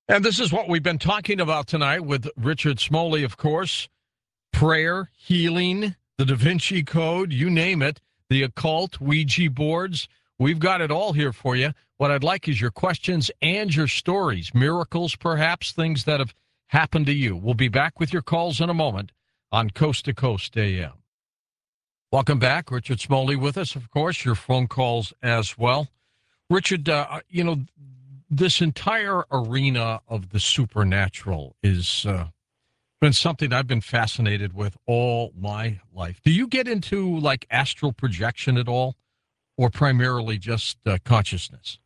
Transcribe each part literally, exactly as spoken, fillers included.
And this is what we've been talking about tonight with Richard Smalley, of course. Prayer, healing, the Da Vinci Code, you name it, the occult, Ouija boards. We've got it all here for you. What I'd like is your questions and your stories, miracles, perhaps, things that have happened to you. We'll be back with your calls in a moment on Coast to Coast A M. Welcome back. Richard Smalley with us, of course, your phone calls as well. Richard, uh, you know, this entire arena of the supernatural is uh, been something I've been fascinated with all my life. Do you get into like astral projection at all, or primarily just uh, consciousness?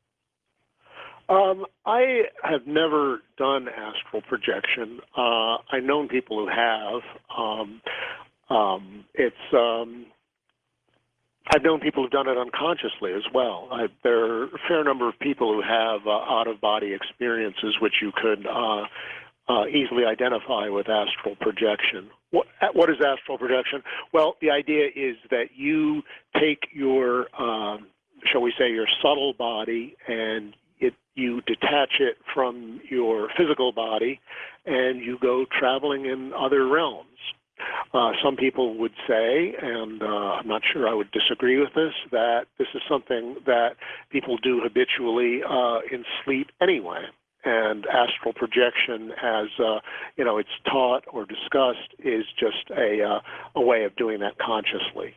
Um, I have never done astral projection. Uh, I've known people who have. Um, um, it's um, I've known people who've done it unconsciously as well. I, there are a fair number of people who have uh, out-of-body experiences, which you could uh, uh, easily identify with astral projection. What, what is astral projection? Well, the idea is that you take your, um, shall we say, your subtle body and it, you detach it from your physical body and you go traveling in other realms. Uh, some people would say, and uh, I'm not sure I would disagree with this, that this is something that people do habitually uh, in sleep anyway. And astral projection, as uh, you know, it's taught or discussed, is just a uh, a way of doing that consciously.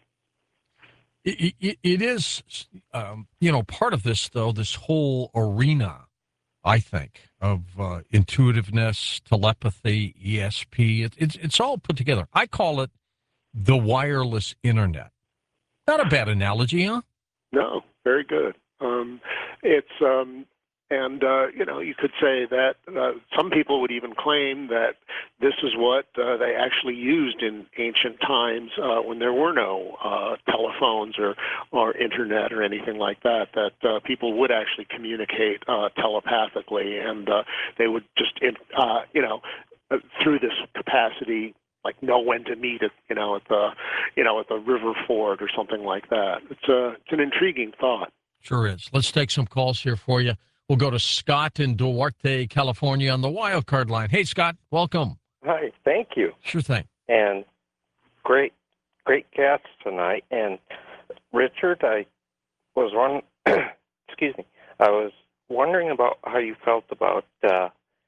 It, it, it is, um, you know, part of this though. This whole arena, I think, of uh, intuitiveness, telepathy, E S P. It, it's it's all put together. I call it the wireless internet. Not a bad analogy, huh? No, very good. Um, it's um, and uh, you know, you could say that uh, some people would even claim that this is what uh, they actually used in ancient times uh, when there were no uh, telephones or or internet or anything like that. That uh, people would actually communicate uh, telepathically, and uh, they would just uh, you know uh, through this capacity, like know when to meet at you know at the you know at the river ford or something like that. It's a it's an intriguing thought. Sure is. Let's take some calls here for you. We'll go to Scott in Duarte, California on the wild card line. Hey, Scott, welcome. Hi, thank you. Sure thing. And great, great guests tonight. And Richard, I was one. excuse me. I was wondering about how you felt about uh,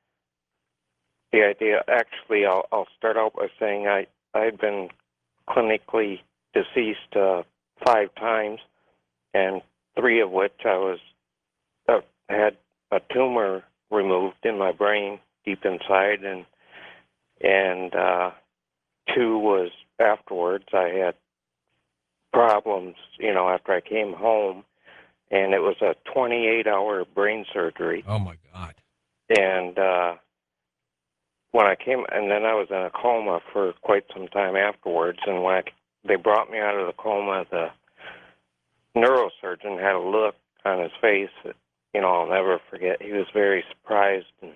the idea. Actually, I'll, I'll start out by saying I I had been clinically deceased uh, five times, and three of which I was uh, had a tumor removed in my brain deep inside, and and uh, two was afterwards. I had problems, you know, after I came home, and it was a twenty-eight hour brain surgery. Oh my God! And uh, when I came, and then I was in a coma for quite some time afterwards. And when I, they brought me out of the coma, the neurosurgeon had a look on his face that, you know, I'll never forget. He was very surprised and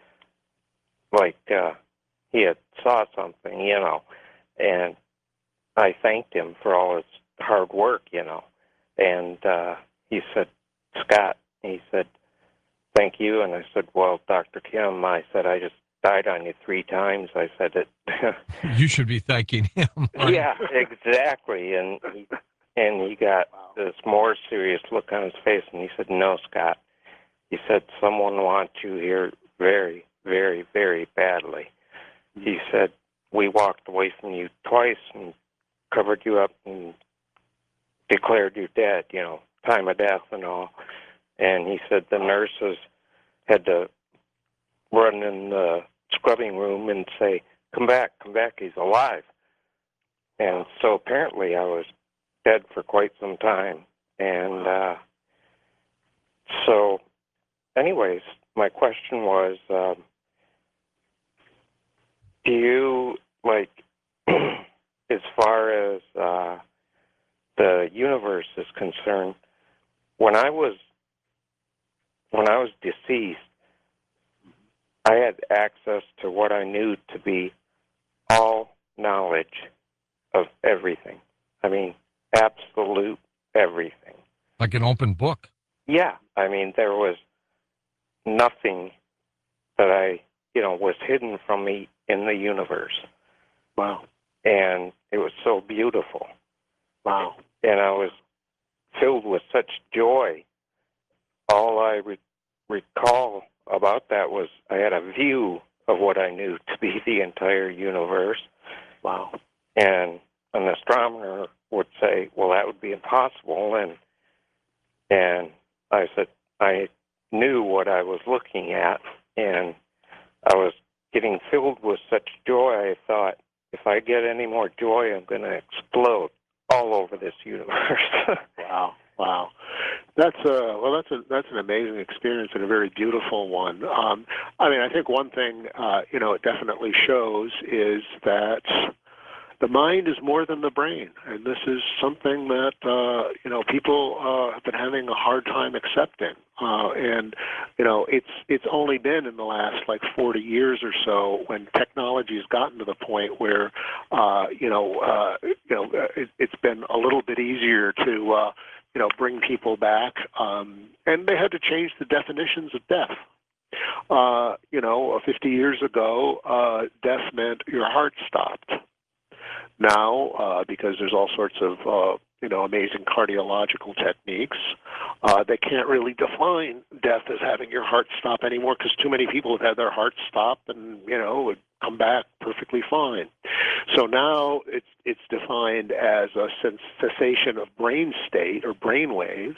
like uh, he had saw something, you know. And I thanked him for all his hard work, you know. And uh, he said, Scott, he said, thank you. And I said, well, Doctor Kim, I said, I just died on you three times. I said it. You should be thanking him. Right? Yeah, exactly. And he, and he got this more serious look on his face, and he said, no, Scott. He said, someone wants you here very, very, very badly. He said, we walked away from you twice and covered you up and declared you dead, you know, time of death and all. And he said the nurses had to run in the scrubbing room and say, come back, come back, he's alive. And so apparently I was dead for quite some time. And uh, so anyways, my question was, um, do you, like, as far as uh, the universe is concerned, when I was when I was deceased, I had access to what I knew to be all knowledge of everything. I mean, absolute everything. Like an open book. Yeah, I mean, there was nothing that I, you know, was hidden from me in the universe. Wow. And it was so beautiful. Wow. And I was filled with such joy. All I re- recall about that was I had a view of what I knew to be the entire universe. Wow. And an astronomer would say, well, that would be impossible. And and I said, I knew what I was looking at, and I was getting filled with such joy. I thought, if I get any more joy, I'm going to explode all over this universe. Wow. Wow. That's a well. That's a that's an amazing experience and a very beautiful one. Um, I mean, I think one thing uh, you know it definitely shows is that the mind is more than the brain, and this is something that uh, you know people uh, have been having a hard time accepting. Uh, and you know, it's it's only been in the last like forty years or so when technology has gotten to the point where uh, you know uh, you know it, it's been a little bit easier to uh, you know bring people back, um, and they had to change the definitions of death. Uh, you know, fifty years ago, uh, death meant your heart stopped. Now, uh, because there's all sorts of uh, you know amazing cardiological techniques, uh, they can't really define death as having your heart stop anymore because too many people have had their hearts stop and you know would come back perfectly fine. So now it's it's defined as a cessation of brain state or brain waves.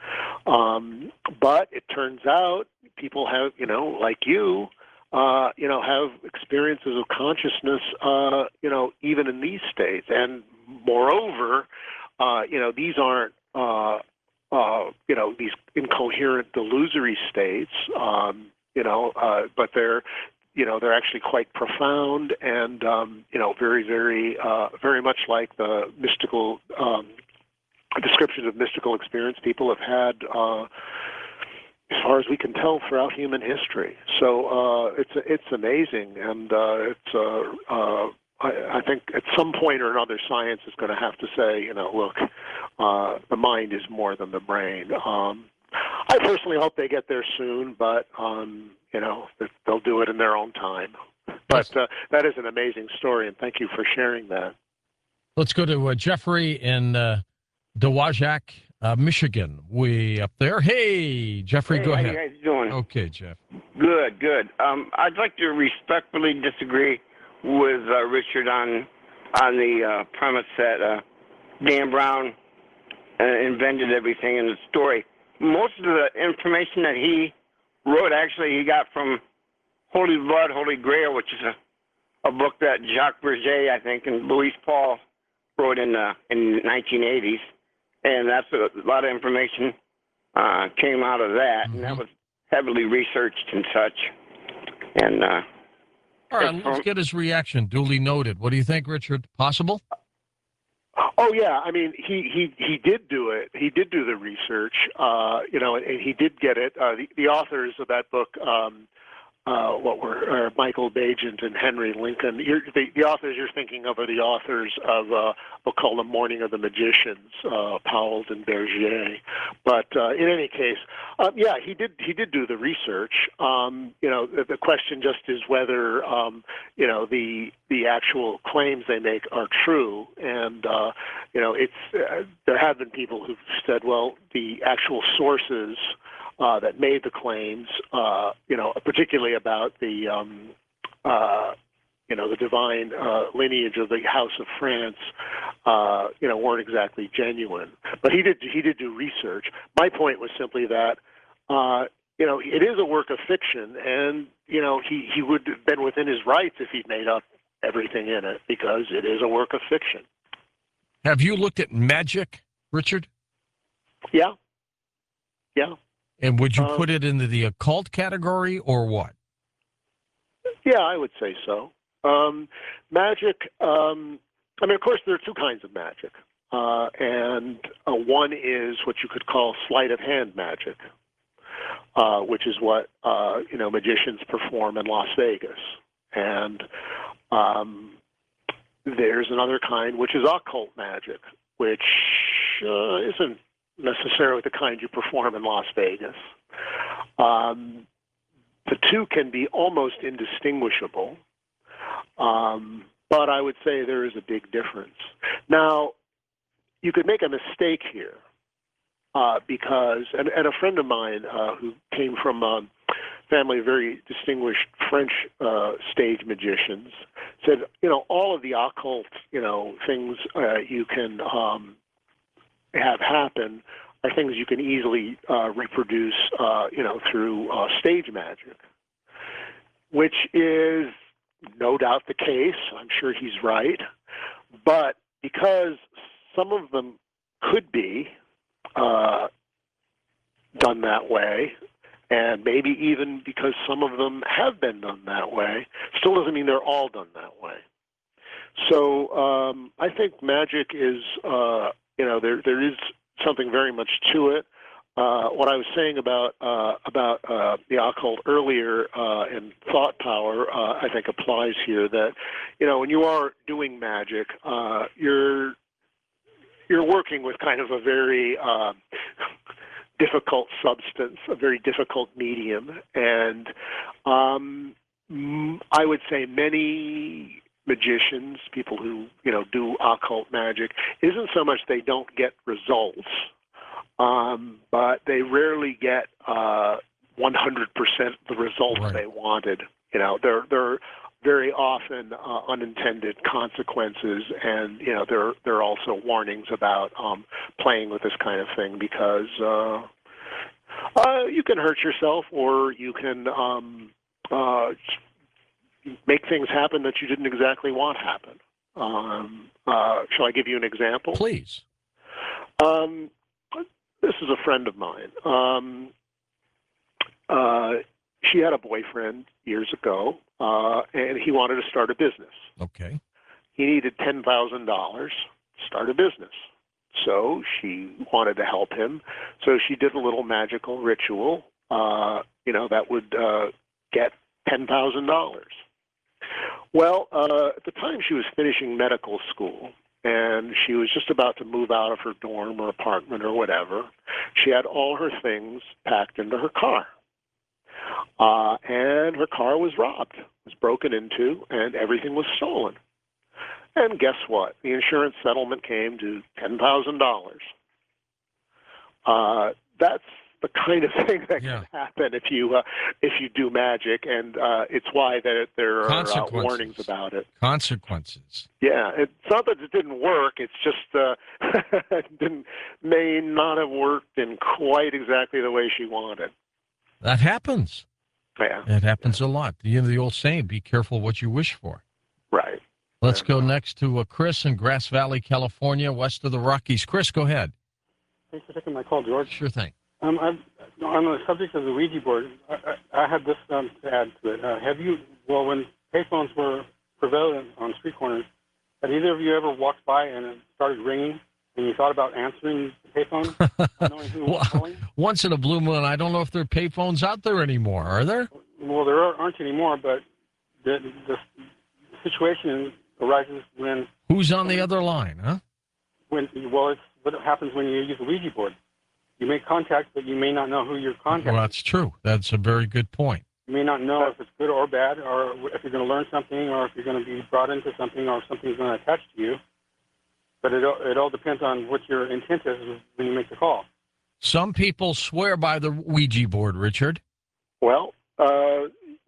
Um, but it turns out people have you know like you. Uh, you know, have experiences of consciousness, uh, you know, even in these states. And moreover, uh, you know, these aren't, uh, uh, you know, these incoherent, delusory states, um, you know, uh, but they're, you know, they're actually quite profound and, um, you know, very, very, uh, very much like the mystical um, descriptions of mystical experience people have had, uh, as far as we can tell, throughout human history. So uh, it's it's amazing, and uh, it's uh, uh, I, I think at some point or another, science is going to have to say, you know, look, uh, the mind is more than the brain. Um, I personally hope they get there soon, but um, you know, they'll do it in their own time. But uh, that is an amazing story, and thank you for sharing that. Let's go to uh, Jeffrey in uh, Dowagiac, uh, Michigan. We up there. Hey, Jeffrey, hey, go how ahead. you guys doing? Okay, Jeff. Good, good. Um, I'd like to respectfully disagree with uh, Richard on on the uh, premise that uh, Dan Brown uh, invented everything in the story. Most of the information that he wrote, actually, he got from Holy Blood, Holy Grail, which is a, a book that Jacques Berger, I think, and Louis Paul wrote in the in the nineteen eighties. And that's a, a lot of information uh, came out of that, mm-hmm. and that was heavily researched and such. And uh, all right, let's get his reaction. Duly noted. What do you think, Richard? Possible? Oh yeah, I mean he he he did do it. He did do the research, uh, you know, and, and he did get it. Uh, the, the authors of that book. Um, Uh, what were uh, Michael Bagent and Henry Lincoln. You're, the, the authors you're thinking of are the authors of uh, a book called The Morning of the Magicians, uh, Powell and Bergier. But uh, in any case, um, yeah, he did he did do the research. Um, you know, the, the question just is whether um, you know the the actual claims they make are true. And uh, you know, it's uh, there have been people who've said, well, the actual sources Uh, that made the claims, uh, you know, particularly about the, um, uh, you know, the divine uh, lineage of the House of France, uh, you know, weren't exactly genuine. But he did he did do research. My point was simply that, uh, you know, it is a work of fiction, and you know, he he would have been within his rights if he'd made up everything in it because it is a work of fiction. Have you looked at magic, Richard? Yeah. Yeah. And would you um, put it into the occult category or what? Yeah, I would say so. Um, magic, um, I mean, of course, there are two kinds of magic. Uh, and uh, one is what you could call sleight of hand magic, uh, which is what, uh, you know, magicians perform in Las Vegas. And um, there's another kind, which is occult magic, which uh, isn't necessarily the kind you perform in Las Vegas. Um, the two can be almost indistinguishable, um, but I would say there is a big difference. Now, you could make a mistake here uh, because, and, and a friend of mine uh, who came from a family of very distinguished French uh, stage magicians said, you know, all of the occult, you know, things uh, you can um, have happen are things you can easily uh, reproduce, uh, you know, through uh, stage magic, which is no doubt the case. I'm sure he's right. But because some of them could be uh, done that way, and maybe even because some of them have been done that way, still doesn't mean they're all done that way. So um, I think magic is, uh, you know, there there is something very much to it. Uh, what I was saying about uh, about uh, the occult earlier uh, and thought power, uh, I think applies here. That, you know, when you are doing magic, uh, you're you're working with kind of a very uh, difficult substance, a very difficult medium, and um, I would say many magicians, people who, you know, do occult magic, it isn't so much they don't get results, um, but they rarely get uh, one hundred percent the results Right. they wanted. You know, there there are very often uh, unintended consequences, and you know, there there are also warnings about um, playing with this kind of thing because uh, uh, you can hurt yourself, or you can um, uh, make things happen that you didn't exactly want happen. Um, uh, shall I give you an example? Please. Um, this is a friend of mine. Um, uh, she had a boyfriend years ago, uh, and he wanted to start a business. Okay. He needed ten thousand dollars to start a business. So she wanted to help him. So she did a little magical ritual, uh, you know, that would uh, get ten thousand dollars. Well, uh, at the time she was finishing medical school, and she was just about to move out of her dorm or apartment or whatever. She had all her things packed into her car. Uh, and her car was robbed, was broken into, and everything was stolen. And guess what? The insurance settlement came to ten thousand dollars. Uh, that's the kind of thing that Yeah. can happen if you uh, if you do magic, and uh, it's why that there are uh, Consequences. warnings about it. Consequences. Yeah, it's not that it didn't work. It's just uh, it didn't may not have worked in quite exactly the way she wanted. That happens. Yeah, It happens a lot. You know the old saying, be careful what you wish for. right. Let's go next to uh, Chris in Grass Valley, California, west of the Rockies. Chris, go ahead. Thanks for taking my call, George. Sure thing. Um, I've, on the subject of the Ouija board, I, I, I had this um, to add to it. Uh, have you, well, when payphones were prevalent on street corners, had either of you ever walked by and it started ringing and you thought about answering the payphone, not knowing who was calling? Once in a blue moon, I don't know if there are payphones out there anymore. Are there? Well, there aren't anymore, but the, the situation arises when, Who's on the other line, huh? when, well, it's what happens when you use a Ouija board. You make contact, but you may not know who you're contacting. Well, that's true. That's a very good point. You may not know if it's good or bad, or if you're going to learn something, or if you're going to be brought into something, or if something's going to attach to you. But it, it all depends on what your intent is when you make the call. Some people swear by the Ouija board, Richard. Well, uh,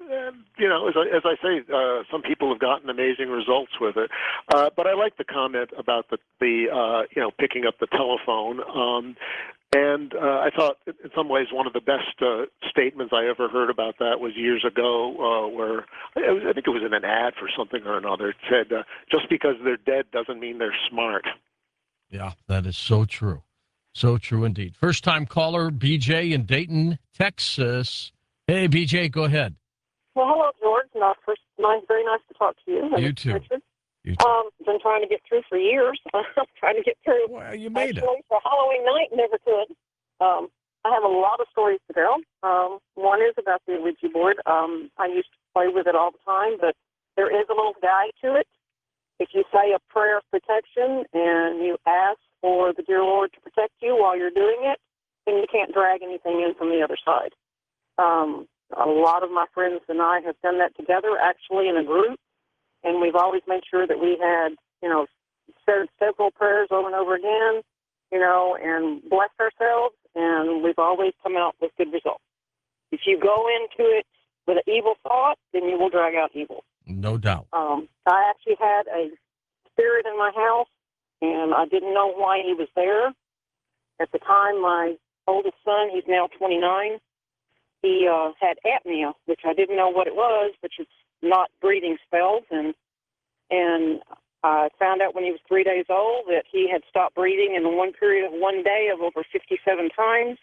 you know, as I, as I say, uh, some people have gotten amazing results with it. Uh, but I like the comment about the, the uh, you know, picking up the telephone. Um, and uh, I thought, in some ways, one of the best uh, statements I ever heard about that was years ago, uh, where I, was, I think it was in an ad for something or another. It said, uh, "Just because they're dead doesn't mean they're smart." Yeah, that is so true. So true indeed. First time caller, B J in Dayton, Texas. Hey, B J, go ahead. Well, hello, George. No, first, nice, very nice to talk to you. You And too. Richard. You too. Um, been trying to get through for years. I'm trying to get through. Well, you made it. Actually, for Halloween night, never could. Um, I have a lot of stories to tell. Um, one is about the Ouija board. Um, I used to play with it all the time, but there is a little guide to it. If you say a prayer of protection and you ask for the dear Lord to protect you while you're doing it, then you can't drag anything in from the other side. Um, A lot of my friends and I have done that together, actually in a group, and we've always made sure that we had, you know, said several prayers over and over again, you know, and blessed ourselves, and we've always come out with good results. If you go into it with an evil thought, then you will drag out evil. No doubt. Um, I actually had a spirit in my house, and I didn't know why he was there. At the time, my oldest son, he's now twenty-nine, he uh, had apnea, which I didn't know what it was, which is not breathing spells, and and I found out when he was three days old that he had stopped breathing in one period of one day of over fifty-seven times.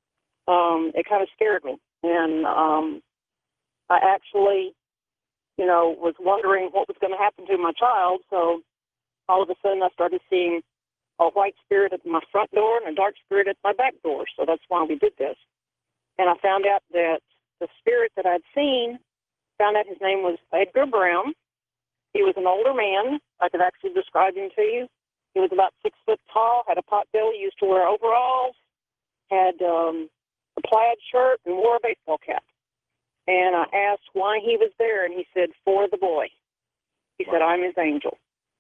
Um, it kind of scared me, and um, I actually, you know, was wondering what was going to happen to my child. So all of a sudden, I started seeing a white spirit at my front door and a dark spirit at my back door. So that's why we did this. And I found out that the spirit that I'd seen, found out his name was Edgar Brown. He was an older man. I could actually describe him to you. He was about six foot tall, had a pot belly, used to wear overalls, had um, a plaid shirt, and wore a baseball cap. And I asked why he was there, and he said, for the boy. He wow. said, I'm his angel.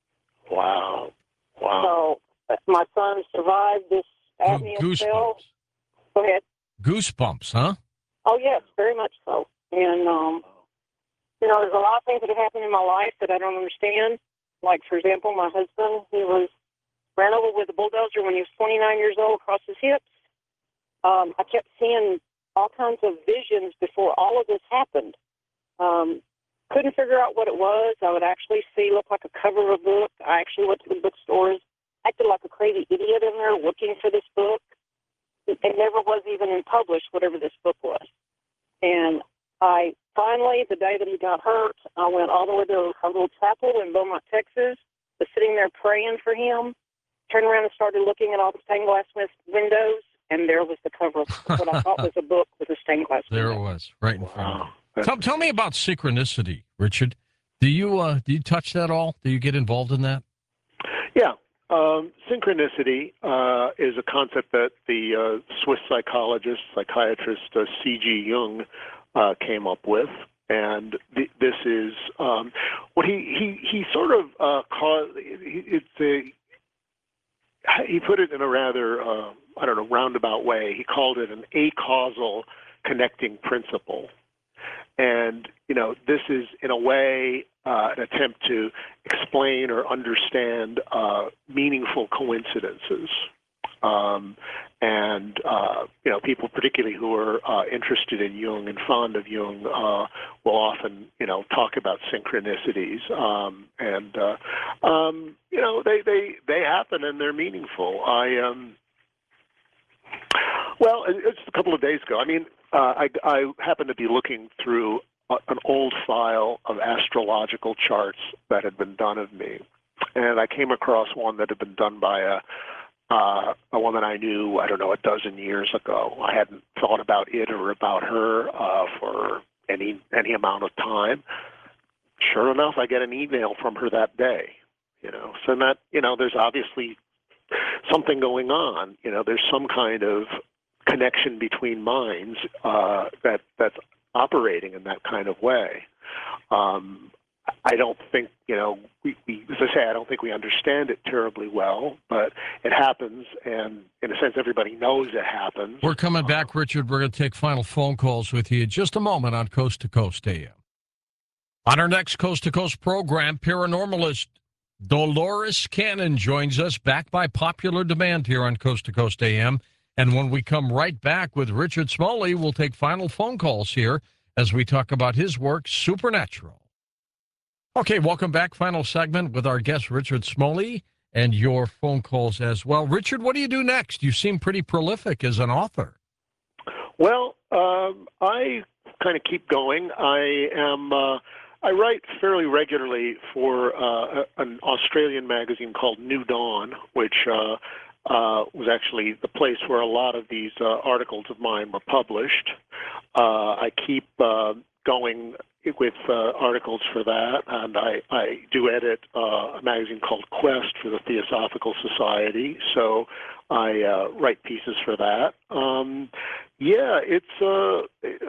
Wow. Wow. So uh, my son survived this apnea Goosebumps. spell. Go ahead. Goosebumps, huh? Oh, yes, very much so. And, um, you know, there's a lot of things that have happened in my life that I don't understand. Like, for example, my husband, he was ran over with a bulldozer when he was twenty-nine years old across his hips. Um, I kept seeing all kinds of visions before all of this happened. Um, couldn't figure out what it was. I would actually see, look like a cover of a book. I actually went to the bookstores, acted like a crazy idiot in there looking for this book. It never was even published, whatever this book was. And I finally, the day that he got hurt, I went all the way to a little chapel in Beaumont, Texas, was sitting there praying for him, turned around and started looking at all the stained glass windows, and there was the cover of what I thought was a book with a stained glass window. There it was, right in front of you. Tell, tell me about synchronicity, Richard. Do you uh, do you touch that all? Do you get involved in that? Yeah. Um, synchronicity uh, is a concept that the uh, Swiss psychologist, psychiatrist uh, C G Jung uh, came up with, and th- this is um, what he he he sort of uh, caused. It's a he put it in a rather uh, I don't know roundabout way. He called it an acausal connecting principle. And, you know, this is, in a way, uh, an attempt to explain or understand uh, meaningful coincidences. Um, and, uh, you know, people particularly who are uh, interested in Jung and fond of Jung uh, will often, you know, talk about synchronicities. Um, and, uh, um, you know, they, they, they happen and they're meaningful. I, um, well, it's a couple of days ago. I mean, Uh, I, I happened to be looking through a, an old file of astrological charts that had been done of me, and I came across one that had been done by a, uh, a woman I knew, I don't know, a dozen years ago. I hadn't thought about it or about her uh, for any any amount of time. Sure enough, I get an email from her that day. You know, so that you know, there's obviously something going on. You know, there's some kind of connection between minds uh, that that's operating in that kind of way. Um, I don't think, you know, we, we, as I say, I don't think we understand it terribly well, but it happens, and in a sense, everybody knows it happens. We're coming back, Richard. We're going to take final phone calls with you in just a moment on Coast to Coast A M. On our next Coast to Coast program, paranormalist Dolores Cannon joins us, back by popular demand here on Coast to Coast A M. And when we come right back with Richard Smalley, we'll take final phone calls here as we talk about his work, Supernatural. Okay, welcome back. Final segment with our guest, Richard Smalley, and your phone calls as well. Richard, what do you do next? You seem pretty prolific as an author. Well, um, I kind of keep going. I am. Uh, I write fairly regularly for uh, an Australian magazine called New Dawn, which uh, Uh, was actually the place where a lot of these uh, articles of mine were published. Uh, I keep uh, going with uh, articles for that, and I, I do edit uh, a magazine called Quest for the Theosophical Society, so I uh, write pieces for that. Um, yeah, it's uh,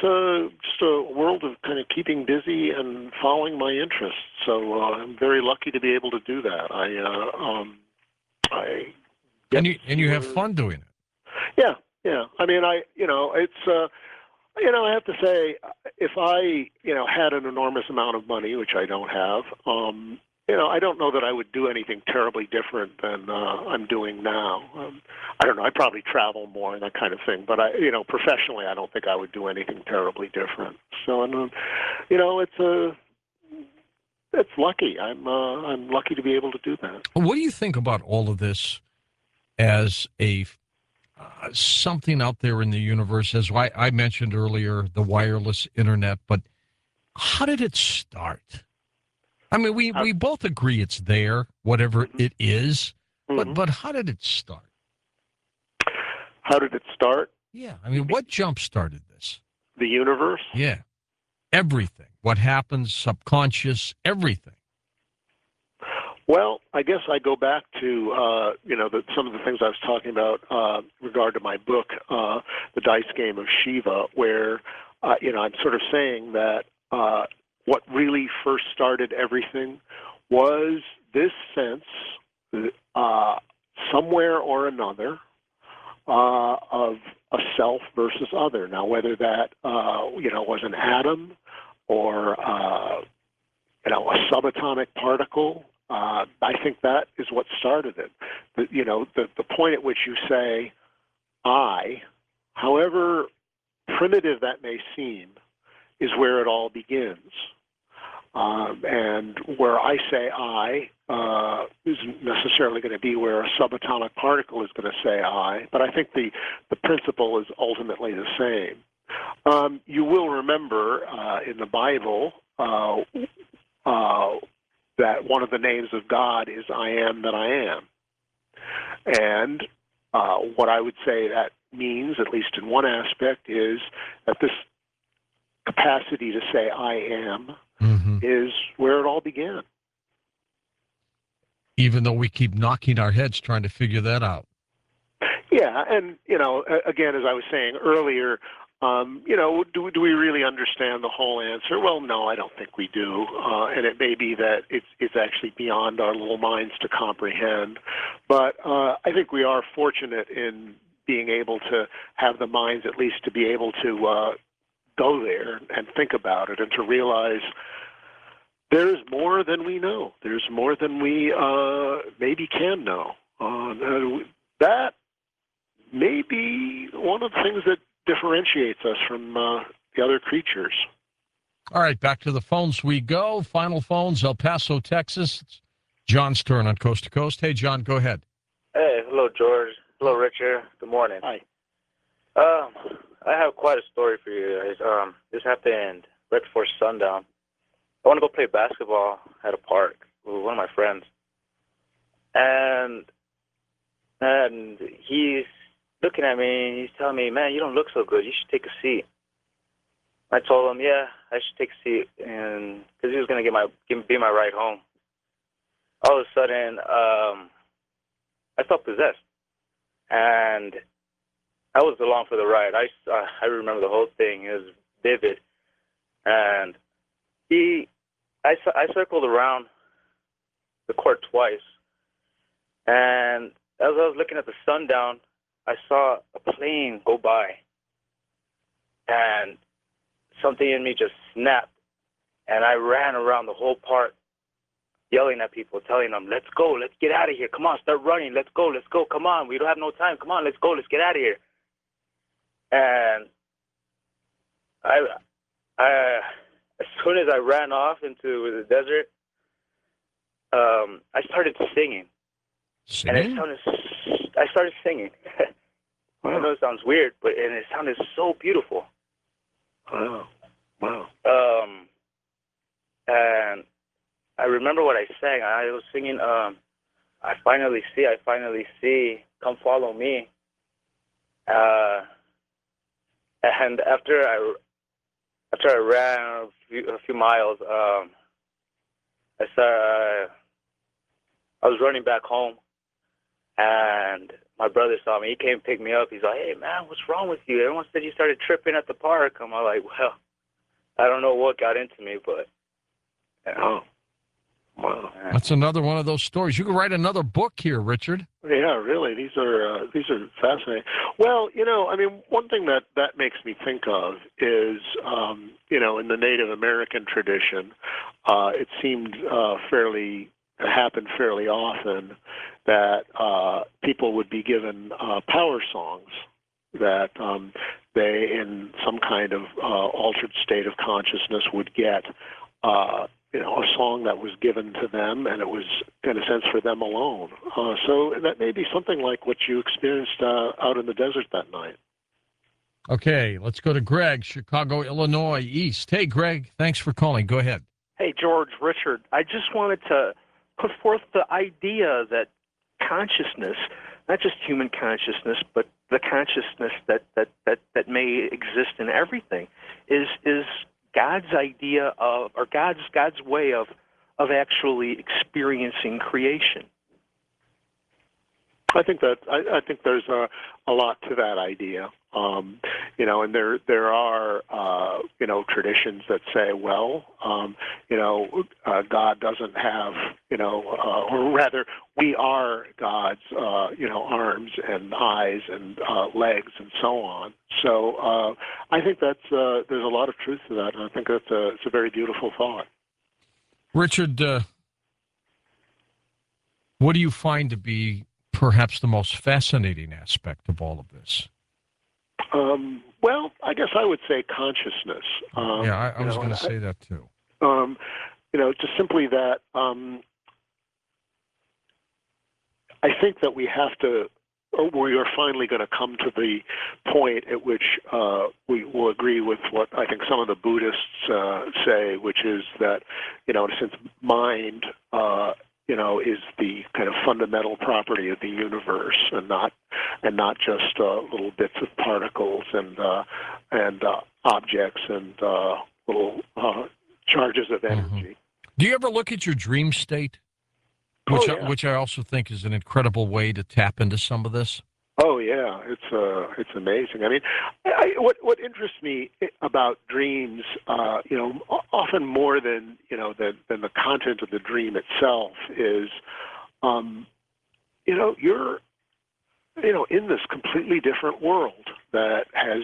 uh, just a world of kind of keeping busy and following my interests. So uh, I'm very lucky to be able to do that. I, uh, um, I and you and you have fun doing it. Yeah, yeah. I mean, I, you know, it's, uh, you know, I have to say, if I, you know, had an enormous amount of money, which I don't have, um, you know, I don't know that I would do anything terribly different than uh, I'm doing now. Um, I don't know. I'd probably travel more and that kind of thing. But I, you know, professionally, I don't think I would do anything terribly different. So, and, uh, you know, it's a, it's lucky. I'm, uh, I'm lucky to be able to do that. What do you think about all of this as a uh, something out there in the universe? As I, I mentioned earlier, the wireless internet, but how did it start? I mean, we, we both agree it's there, whatever Mm-hmm. it is, but Mm-hmm. but how did it start? How did it start? Yeah, I mean, what jump started this? The universe? Yeah, everything. What happens, subconscious, everything. Well, I guess I go back to uh, you know the, some of the things I was talking about uh, in regard to my book, uh, The Dice Game of Shiva, where uh, you know I'm sort of saying that uh, what really first started everything was this sense, uh, somewhere or another, uh, of a self versus other. Now, whether that uh, you know was an atom or uh, you know a subatomic particle. Uh, I think that is what started it. The, you know, the, the point at which you say, I, however primitive that may seem, is where it all begins. Um, and where I say I uh, isn't necessarily going to be where a subatomic particle is going to say I, but I think the, the principle is ultimately the same. Um, you will remember uh, in the Bible, uh, uh, that one of the names of God is I am that I am. And uh, what I would say that means, at least in one aspect, is that this capacity to say I am Mm-hmm. is where it all began. Even though we keep knocking our heads trying to figure that out. Yeah, and, you know, again, as I was saying earlier, Um, you know, do, do we really understand the whole answer? Well, no, I don't think we do. Uh, and it may be that it's, it's actually beyond our little minds to comprehend. But uh, I think we are fortunate in being able to have the minds at least to be able to uh, go there and think about it and to realize there's more than we know. There's more than we uh, maybe can know. Uh, that may be one of the things that differentiates us from uh, the other creatures. All right, back to the phones we go. Final phones, El Paso, Texas. It's John's turn on Coast to Coast. Hey, John, go ahead. Hey, hello, George. Hello, Richard. Good morning. Hi. Um, I have quite a story for you guys. Um, this happened right before sundown. I want to go play basketball at a park with one of my friends, and and he's looking at me. He's telling me, "Man, you don't look so good. You should take a seat." I told him, "Yeah, I should take a seat," and because he was gonna get my give, be my ride home. All of a sudden, um, I felt possessed, and I was along for the ride. I uh, I remember the whole thing. It was vivid, and he, I I circled around the court twice, and as I was looking at the sundown, I saw a plane go by, and something in me just snapped, and I ran around the whole park, yelling at people, telling them, "Let's go, let's get out of here. Come on, start running. Let's go, let's go. Come on, we don't have no time. Come on, let's go, let's get out of here." And I, I, as soon as I ran off into the desert, um, I started singing. Singing? And it sounded, I started singing. I know it sounds weird, but and it sounded so beautiful. Wow. Wow. Um, and I remember what I sang. I was singing, um, I finally see, I finally see, come follow me. Uh, and after I, after I ran a few, a few miles, um, I started, uh, I was running back home, and my brother saw me. He came and picked me up. He's like, "Hey, man, what's wrong with you? Everyone said you started tripping at the park." I'm all like, "Well, I don't know what got into me, but." You know. Oh, wow. That's another one of those stories. You could write another book here, Richard. Yeah, really. These are uh, these are fascinating. Well, you know, I mean, one thing that that makes me think of is, um, you know, in the Native American tradition, uh, it seemed uh, fairly it happened fairly often that uh, people would be given uh, power songs that um, they, in some kind of uh, altered state of consciousness, would get. Uh, you know, a song that was given to them, and it was, in a sense, for them alone. Uh, so that may be something like what you experienced uh, out in the desert that night. Okay, let's go to Greg, Chicago, Illinois, East. Hey, Greg, thanks for calling. Go ahead. Hey, George, Richard, I just wanted to put forth the idea that consciousness, not just human consciousness, but the consciousness that, that, that, that may exist in everything, is is God's idea of, or God's God's way of, of actually experiencing creation. I think that I, I think there's a, a lot to that idea, um, you know, and there there are uh, you know traditions that say, well, um, you know, uh, God doesn't have, you know, uh, or rather, we are God's, uh, you know, arms and eyes and uh, legs and so on. So uh, I think that's uh, there's a lot of truth to that, and I think that's a, it's a very beautiful thought. Richard, uh, what do you find to be perhaps the most fascinating aspect of all of this? Um, well, I guess I would say consciousness. Um, yeah, I, I was know, going to say that too. Um, you know, just simply that um, I think that we have to, or we are finally going to come to the point at which uh, we will agree with what I think some of the Buddhists uh, say, which is that, you know, in a sense, mind uh, you know, is the kind of fundamental property of the universe, and not and not just uh, little bits of particles and uh, and uh, objects and uh, little uh, charges of energy. Mm-hmm. Do you ever look at your dream state, which oh, yeah. I, which I also think is an incredible way to tap into some of this? Oh yeah, it's uh, it's amazing. I mean, I, what what interests me about dreams, uh, you know, often more than you know than, than the content of the dream itself is, um, you know, you're, you know, in this completely different world that has,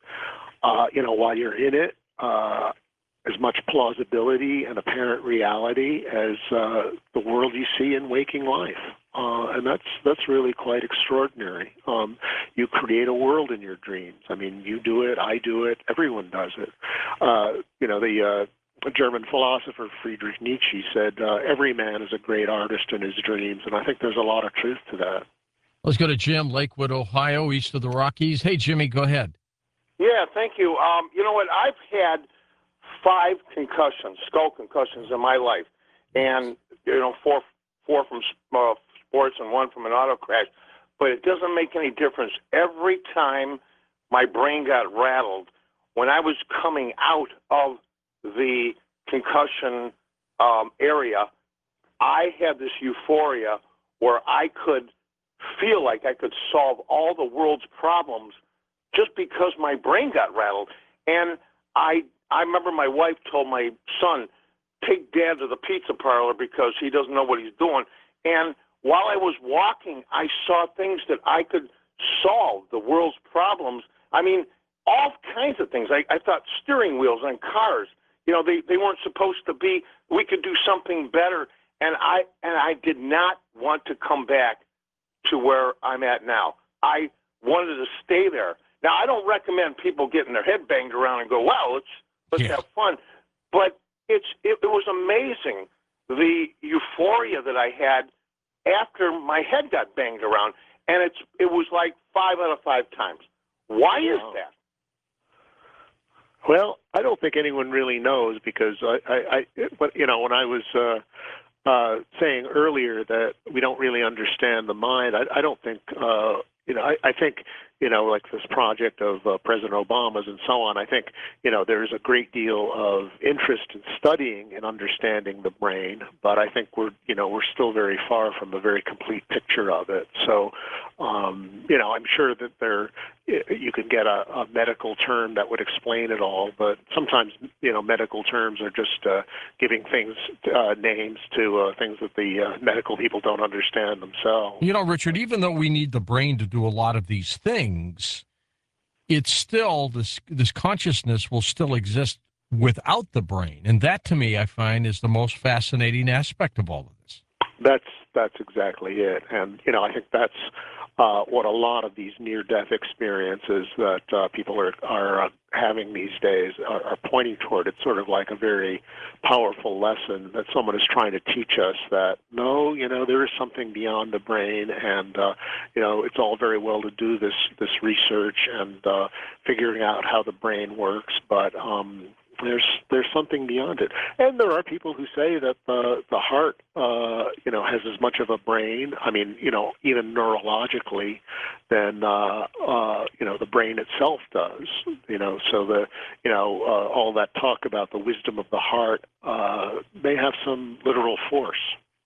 uh, you know, while you're in it, uh, as much plausibility and apparent reality as uh, the world you see in waking life. Uh, and that's that's really quite extraordinary. Um, you create a world in your dreams. I mean, you do it, I do it, everyone does it. Uh, you know, the uh, German philosopher Friedrich Nietzsche said, uh, every man is a great artist in his dreams, and I think there's a lot of truth to that. Let's go to Jim, Lakewood, Ohio, east of the Rockies. Hey, Jimmy, go ahead. Yeah, thank you. Um, you know what? I've had five concussions, skull concussions in my life, and, you know, four, four from uh, sports and one from an auto crash, but it doesn't make any difference. Every time my brain got rattled, when I was coming out of the concussion um, area, I had this euphoria where I could feel like I could solve all the world's problems just because my brain got rattled. And I I remember my wife told my son, take Dad to the pizza parlor because he doesn't know what he's doing. And while I was walking, I saw things that I could solve, the world's problems. I mean, all kinds of things. I, I thought steering wheels on cars, you know, they, they weren't supposed to be. We could do something better. And I and I did not want to come back to where I'm at now. I wanted to stay there. Now, I don't recommend people getting their head banged around and go, wow, let's, let's yeah. have fun. But it's it, it was amazing, the euphoria that I had after my head got banged around, and it's it was like five out of five times. Why is that? Well, I don't think anyone really knows because I, I, I you know, when I was uh, uh, saying earlier that we don't really understand the mind, I, I don't think, uh, you know, I, I think you know, like this project of uh, President Obama's and so on, I think, you know, there's a great deal of interest in studying and understanding the brain, but I think we're, you know, we're still very far from a very complete picture of it. So, um, you know, I'm sure that there, you could get a, a medical term that would explain it all, but sometimes, you know, medical terms are just uh, giving things uh, names to uh, things that the uh, medical people don't understand themselves. You know, Richard, even though we need the brain to do a lot of these things, it's still, this this consciousness will still exist without the brain. And that, to me, I find is the most fascinating aspect of all of this. That's that's exactly it. And, you know, I think that's uh, what a lot of these near-death experiences that uh, people are, are uh, having these days are, are pointing toward. It's sort of like a very powerful lesson that someone is trying to teach us that, no, you know, there is something beyond the brain, and, uh, you know, it's all very well to do this, this research and uh, figuring out how the brain works, but um, There's there's something beyond it, and there are people who say that the the heart, uh, you know, has as much of a brain. I mean, you know, even neurologically, than uh, uh, you know the brain itself does. You know, so the you know uh, all that talk about the wisdom of the heart uh, may have some literal force.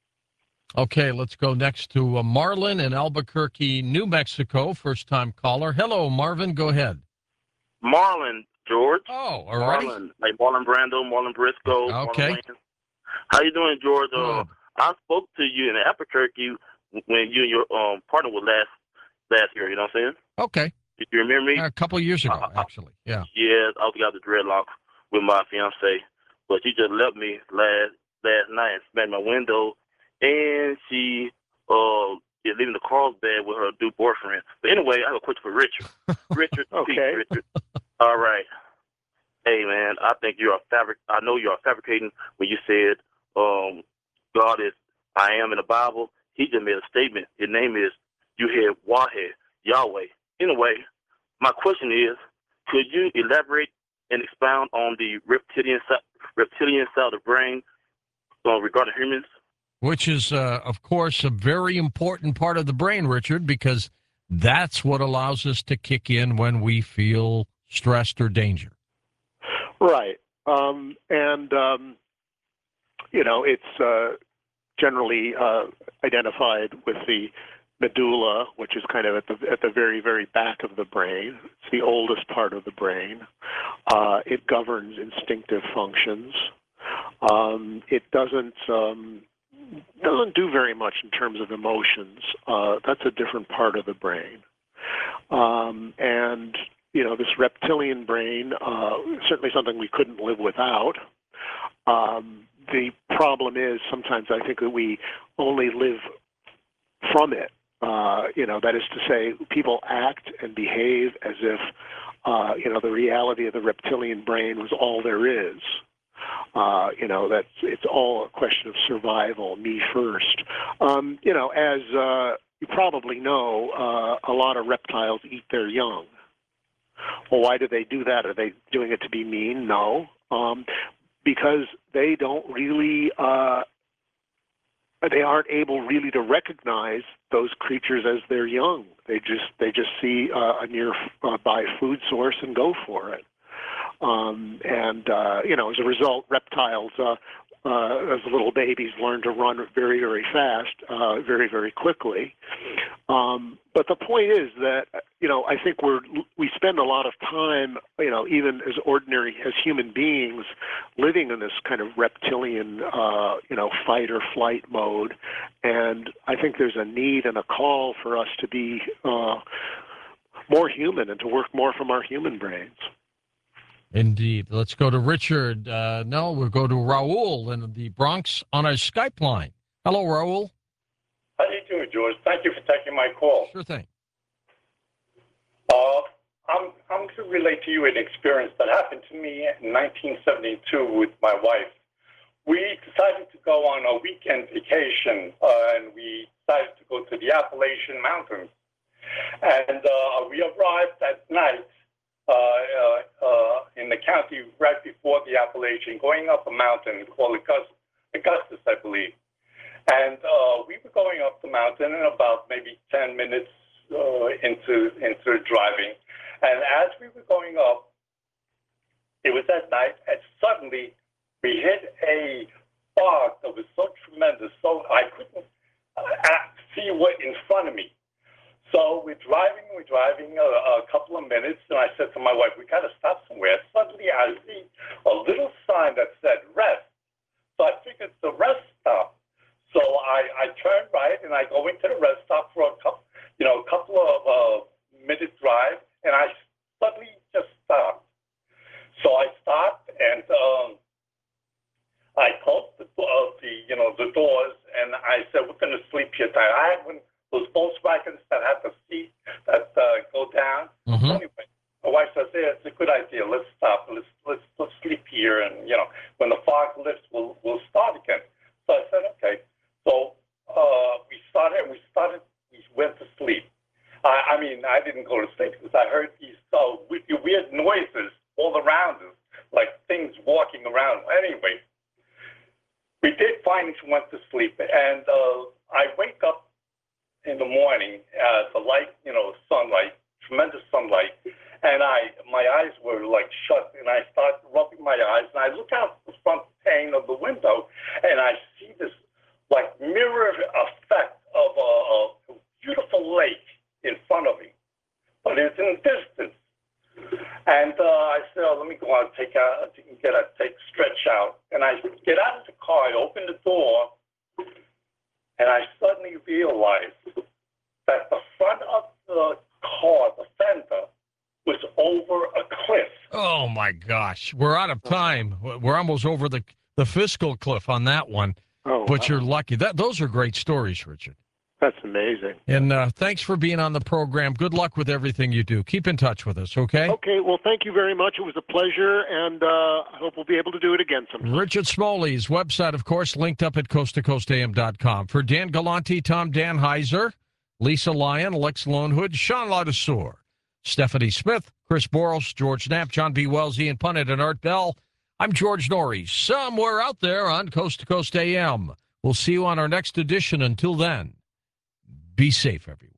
Okay, let's go next to uh, Marlon in Albuquerque, New Mexico. First time caller. Hello, Marvin. Go ahead. Marlon. George. Oh, all right. Marlon, like Marlon Brando, Marlon Briscoe. Okay. Marlon Wayans. How you doing, George? Uh, Good. I spoke to you in Albuquerque when you and your um, partner were last last year. You know what I'm saying? Okay. Did you remember me? A couple of years ago, uh, actually. Yeah. Yeah, I was got the dreadlocks with my fiance, but she just left me last last night and smacked my window, and she uh is leaving the Carlsbad with her new boyfriend. But anyway, I have a question for Richard. Richard, Okay. Pete, Richard. All right. Hey, man, I think you're a fabric. I know you're fabricating when you said um, God is, I am in the Bible. He just made a statement. His name is Yuhed Wahed, Yahweh. Anyway, my question is, could you elaborate and expound on the reptilian, reptilian side of the brain uh, regarding humans? Which is, uh, of course, a very important part of the brain, Richard, because that's what allows us to kick in when we feel stressed or danger. Right. Um, and, um, you know, it's uh, generally uh, identified with the medulla, which is kind of at the at the very, very back of the brain. It's the oldest part of the brain. Uh, it governs instinctive functions. Um, it doesn't um, doesn't do very much in terms of emotions. Uh, that's a different part of the brain. Um, and you know, this reptilian brain, uh, certainly something we couldn't live without. Um, the problem is sometimes I think that we only live from it. Uh, you know, that is to say, people act and behave as if, uh, you know, the reality of the reptilian brain was all there is. Uh, you know, that it's all a question of survival, me first. Um, you know, as uh, you probably know, uh, a lot of reptiles eat their young. Well, why do they do that? Are they doing it to be mean? No, um, because they don't really, uh, they aren't able really to recognize those creatures as their young. They just they just see uh, a nearby food source and go for it. Um, and uh, you know, as a result, reptiles, uh, uh, as little babies, learn to run very, very fast, uh, very, very quickly. Um, but the point is that, you know, I think we're we spend a lot of time, you know, even as ordinary as human beings, living in this kind of reptilian, uh, you know, fight or flight mode. And I think there's a need and a call for us to be uh, more human and to work more from our human brains. Indeed. Let's go to Richard. Uh, no, we'll go to Raul in the Bronx on our Skype line. Hello, Raul. How you doing, George? Thank you for taking my call. Sure thing. Uh, I'm I'm going to relate to you an experience that happened to me in nineteen seventy-two with my wife. We decided to go on a weekend vacation, uh, and we decided to go to the Appalachian Mountains. And uh, we arrived at night uh, uh, uh, in the county right before the Appalachian, going up a mountain called Augustus, Augustus I believe. And uh, we were going up the mountain in about maybe ten minutes, uh, into into driving, and as we were going up, it was at night, and suddenly we hit a fog that was so tremendous, so I couldn't uh, see what in front of me. So we're driving, we're driving a, a couple of minutes, and I said to my wife, we got to stop somewhere. Suddenly I see a little sign that said rest. So I figured it's a rest stop. So I, I turn right, and I go into the rest stop for a couple, you know, a couple of uh, minute drive, and I suddenly just stopped. So I stopped, and um, I closed the, uh, the, you know, the doors, and I said, we're going to sleep here tonight. I had one those Volkswagens that have the seat that uh, go down. Mm-hmm. Anyway, my wife says, "Yeah, it's a good idea. Let's stop. Let's let's let's sleep here, and you know, when the fog lifts, we'll we'll start again." So I said, "Okay." So uh, we started, and we started. We went to sleep. I, I mean, I didn't go to sleep because I heard these uh, weird noises all around us, like things walking around. Anyway, we did finally went to sleep, and uh, I wake up in the morning, uh, the light, you know, sunlight, tremendous sunlight, and I, my eyes were like shut, and I start rubbing my eyes, and I look out the front pane of the window, and I see this like mirror effect of a, a beautiful lake in front of me, but it's in the distance. And uh, I said, oh, let me go out and take out, get a take stretch out, and I get out of the car, I open the door. And I suddenly realized that the front of the car, the fender, was over a cliff. Oh, my gosh. We're out of time. We're almost over the, the fiscal cliff on that one. Oh, but wow. You're lucky. That Those are great stories, Richard. That's amazing. And uh, thanks for being on the program. Good luck with everything you do. Keep in touch with us, okay? Okay, well, thank you very much. It was a pleasure, and uh, I hope we'll be able to do it again sometime. Richard Smoley's website, of course, linked up at coast to coast a m dot com. For Dan Galante, Tom Danheiser, Lisa Lyon, Lex Lonehood, Sean Ladouceur, Stephanie Smith, Chris Boros, George Knapp, John B. Wells, Ian Punnett, and Art Bell, I'm George Norrie, somewhere out there on Coast to Coast A M. We'll see you on our next edition. Until then, be safe, everyone.